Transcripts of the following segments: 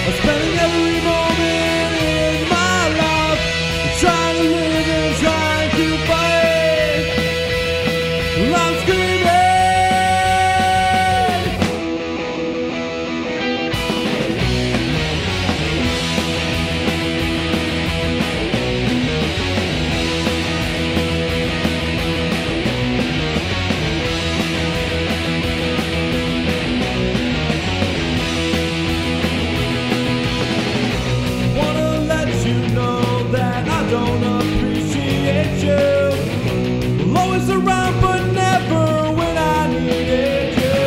spending every moment in my life trying to live and trying to fight. I'm screaming. Don't appreciate you. Always around, but never when I needed you.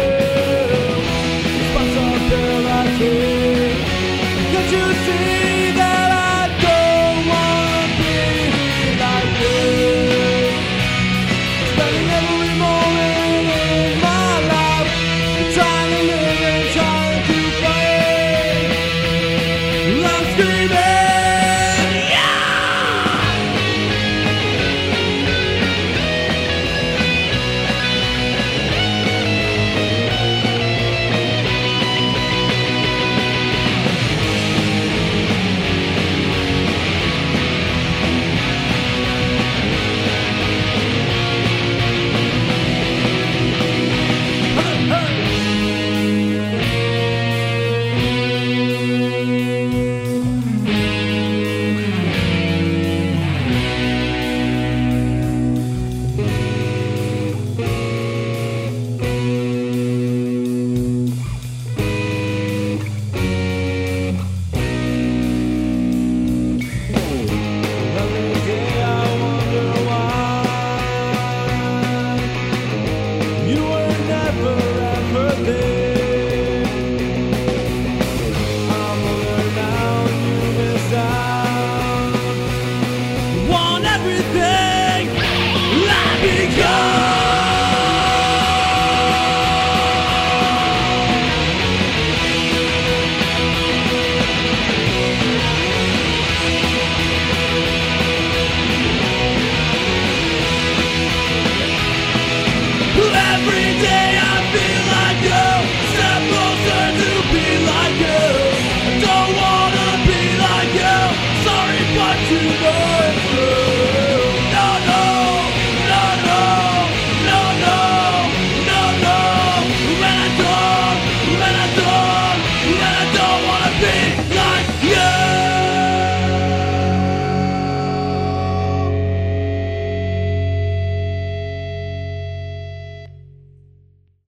Responsibility. Can't you see that I don't wanna be like you? Spending every moment in my life trying to live and trying to fight. I'm screaming.